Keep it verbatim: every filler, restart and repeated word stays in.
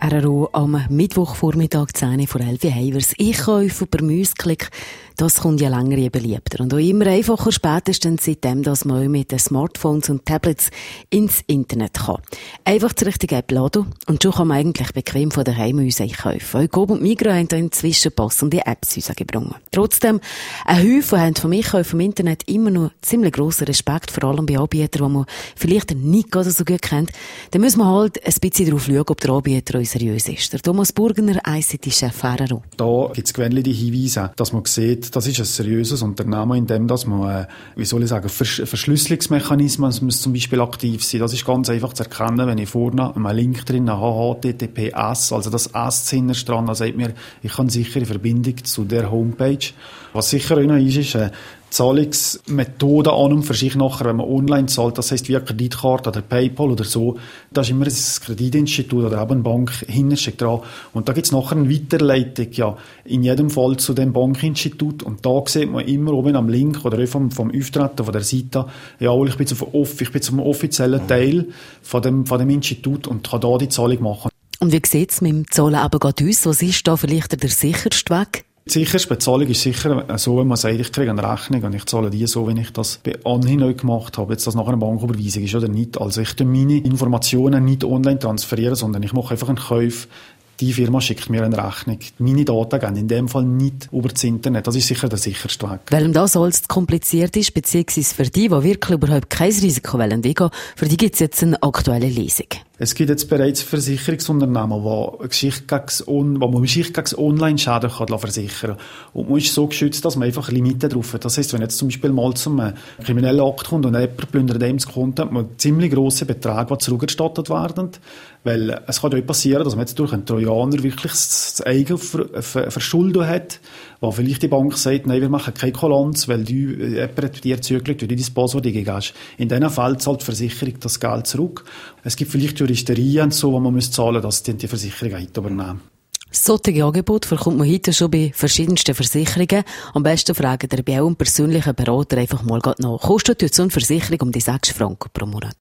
R R O am Mittwochvormittag zehn vor elf haben wir das Einkäufen per Mausklick. Das kommt ja länger je beliebter und auch immer einfacher, spätestens seitdem, dass man mit den Smartphones und Tablets ins Internet kann. Einfach die richtige App laden und schon kann man eigentlich bequem von daheim uns einkaufen. Auch Coop und Migros haben da inzwischen passende Apps rausgebracht. Trotzdem, ein Häufchen haben vom Einkaufen im Internet immer noch ziemlich grossen Respekt, vor allem bei Anbietern, die man vielleicht nicht gerade so gut kennt. Da muss man halt ein bisschen darauf schauen, ob der Anbieter auch seriös ist. Der Thomas Burgener, I C T-Chef R R O. Da gibt es gewöhnliche Hinweise, dass man sieht, das ist ein seriöses Unternehmen, in dem dass man, äh, wie soll ich sagen, Versch- Verschlüsselungsmechanismen muss zum Beispiel aktiv sein. Das ist ganz einfach zu erkennen, wenn ich vorne einen Link drin habe, H T T P S, also das S hinterst dran, das sagt mir, ich habe eine sichere Verbindung zu der Homepage. Was sicher auch noch ist, ist äh, Zahlungsmethoden an und für sich nachher, wenn man online zahlt, das heisst wie eine Kreditkarte oder PayPal oder so, da ist immer ein Kreditinstitut oder eben eine Bank hintersteckt dran. Und da gibt es nachher eine Weiterleitung, ja, in jedem Fall zu dem Bankinstitut. Und da sieht man immer oben am Link oder vom, vom Auftreten von der Seite, jawohl, ich bin zum, ich bin zum offiziellen Teil von dem, von dem Institut und kann da die Zahlung machen. Und wie sieht es mit dem Zahlen eben gerade aus? Was ist da vielleicht der sicherste Weg? Die sicherste Bezahlung ist sicher so, wenn man sagt, ich kriege eine Rechnung und ich zahle die so, wie ich das bei anhin neu gemacht habe. Jetzt das nachher eine Banküberweisung ist oder nicht. Also ich tue meine Informationen nicht online transferieren, sondern ich mache einfach einen Kauf. Die Firma schickt mir eine Rechnung. Meine Daten gehen in dem Fall nicht über das Internet. Das ist sicher der sicherste Weg. Weil das alles zu kompliziert ist, beziehungsweise für die, die wirklich überhaupt kein Risiko wollen, für die gibt es jetzt eine aktuelle Lesung. Es gibt jetzt bereits Versicherungsunternehmen, die Geschichte gegen, wo man Geschichte gegen Online-Schäden kann versichern kann. Und man ist so geschützt, dass man einfach Limiten drauf hat. Das heisst, wenn jetzt zum Beispiel mal zum kriminellen Akt kommt und jemand plündert dem das Konto, hat man ziemlich grosse Beträge, die zurückerstattet werden. Weil es kann ja passieren, dass man jetzt durch einen Trojaner wirklich das eigene Verschuldung hat, wo vielleicht die Bank sagt, nein, wir machen keine Kulanz, weil du jemand dir zügelt, weil du dein Passwort eingegeben hast. In diesen Fällen zahlt die Versicherung das Geld zurück. Es gibt vielleicht Juristerien, so, wo man muss zahlen, dass die, die Versicherung heute übernehmen. Solche Angebote bekommt man heute schon bei verschiedensten Versicherungen. Am besten fragen ihr bei einem persönlichen Berater einfach mal nach. Kostet so eine Versicherung um die sechs Franken pro Monat.